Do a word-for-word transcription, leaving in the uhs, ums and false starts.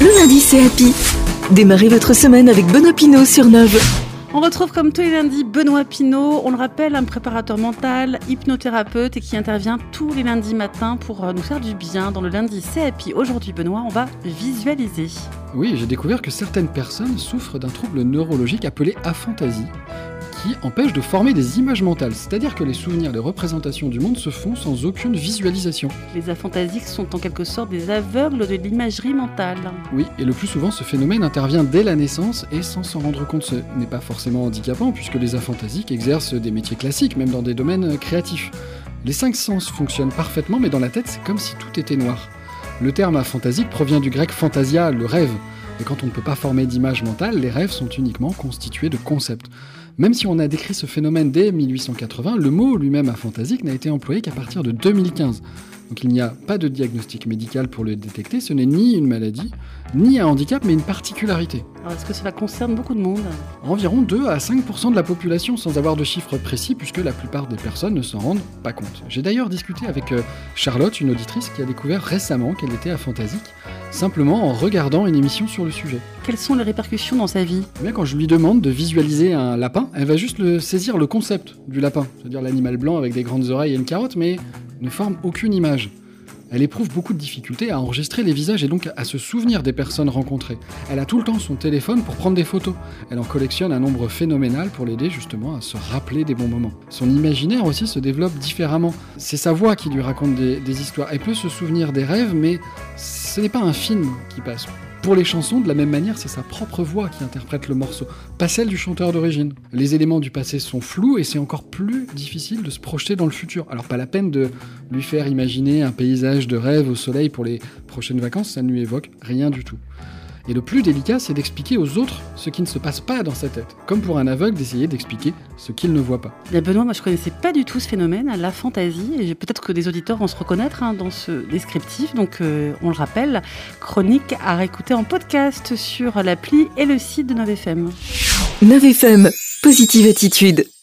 Le lundi, c'est Happy. Démarrez votre semaine avec Benoît Pinault sur Nove. On retrouve comme tous les lundis Benoît Pinault, on le rappelle, un préparateur mental, hypnothérapeute et qui intervient tous les lundis matins pour nous faire du bien. Dans le lundi, c'est Happy. Aujourd'hui, Benoît, on va visualiser. Oui, j'ai découvert que certaines personnes souffrent d'un trouble neurologique appelé aphantasie, qui empêche de former des images mentales, c'est-à-dire que les souvenirs, les représentations du monde se font sans aucune visualisation. Les aphantasiques sont en quelque sorte des aveugles de l'imagerie mentale. Oui, et le plus souvent, ce phénomène intervient dès la naissance et sans s'en rendre compte. Ce n'est pas forcément handicapant, puisque les aphantasiques exercent des métiers classiques, même dans des domaines créatifs. Les cinq sens fonctionnent parfaitement, mais dans la tête, c'est comme si tout était noir. Le terme aphantasique provient du grec phantasia, le rêve. Et quand on ne peut pas former d'image mentale, les rêves sont uniquement constitués de concepts. Même si on a décrit ce phénomène dès mille huit cent quatre-vingts, le mot lui-même aphantasique n'a été employé qu'à partir de deux mille quinze. Donc il n'y a pas de diagnostic médical pour le détecter, ce n'est ni une maladie, ni un handicap, mais une particularité. Alors est-ce que cela concerne beaucoup de monde ? Environ deux à cinq pour cent de la population, sans avoir de chiffres précis, puisque la plupart des personnes ne s'en rendent pas compte. J'ai d'ailleurs discuté avec Charlotte, une auditrice qui a découvert récemment qu'elle était aphantasique, simplement en regardant une émission sur le sujet. Quelles sont les répercussions dans sa vie ? Eh bien, quand je lui demande de visualiser un lapin, elle va juste le saisir le concept du lapin, c'est-à-dire l'animal blanc avec des grandes oreilles et une carotte, mais ne forme aucune image. Elle éprouve beaucoup de difficultés à enregistrer les visages et donc à se souvenir des personnes rencontrées. Elle a tout le temps son téléphone pour prendre des photos. Elle en collectionne un nombre phénoménal pour l'aider justement à se rappeler des bons moments. Son imaginaire aussi se développe différemment. C'est sa voix qui lui raconte des, des histoires. Elle peut se souvenir des rêves, mais ce n'est pas un film qui passe. Pour les chansons, de la même manière, c'est sa propre voix qui interprète le morceau, pas celle du chanteur d'origine. Les éléments du passé sont flous et c'est encore plus difficile de se projeter dans le futur. Alors pas la peine de lui faire imaginer un paysage de rêve au soleil pour les prochaines vacances, ça ne lui évoque rien du tout. Et le plus délicat, c'est d'expliquer aux autres ce qui ne se passe pas dans sa tête. Comme pour un aveugle, d'essayer d'expliquer ce qu'il ne voit pas. Bien Benoît, moi je connaissais pas du tout ce phénomène, la fantaisie, et peut-être que des auditeurs vont se reconnaître hein, dans ce descriptif. Donc euh, on le rappelle, chronique à réécouter en podcast sur l'appli et le site de Nove F M. Nove F M, positive attitude.